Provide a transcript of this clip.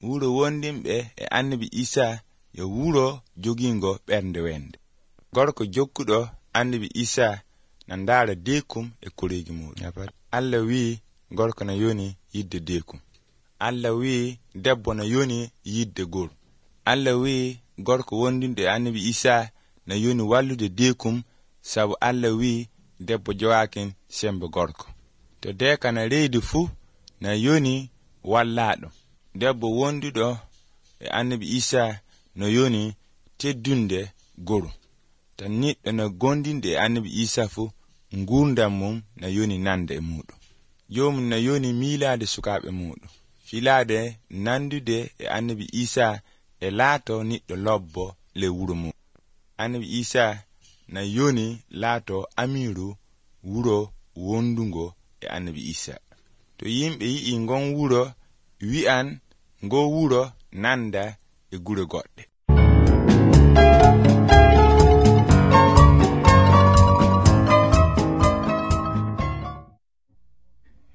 wuro wondimɓe e annabi Isa yo wuro jogingo ɓernde wende. Gorko jokkuɗo annabi Isa na ndaara dekum e koreji muɗum. Allah wi gorko na yoni yidde dekum. Allah wi debbo na yoni yidde gor. Allah wi gorko wondinde annabi Isa na yoni wallude dekum sabu Allah wi debbo jowaken sembe gorko. To deka na reidi fu na yoni wallaɗo. Debbo wonduɗo e annabi Isa no yoni teddunde goru. Tan niɗɗo no gondinde e annabi Isa fu ngurdam mum na yoni nande e muɗum. Jomum na yoni miilade sukaɓe muɗum. Filade nandude e annabi Isa e laato niɗɗo lobbo le wuro mum. Annabi Isa na yoni laato amiru wuro wondungo e annabi Isa. To yimɓe yi'i ngon wuro wi'an ngo wuro nanda e gure goɗɗe.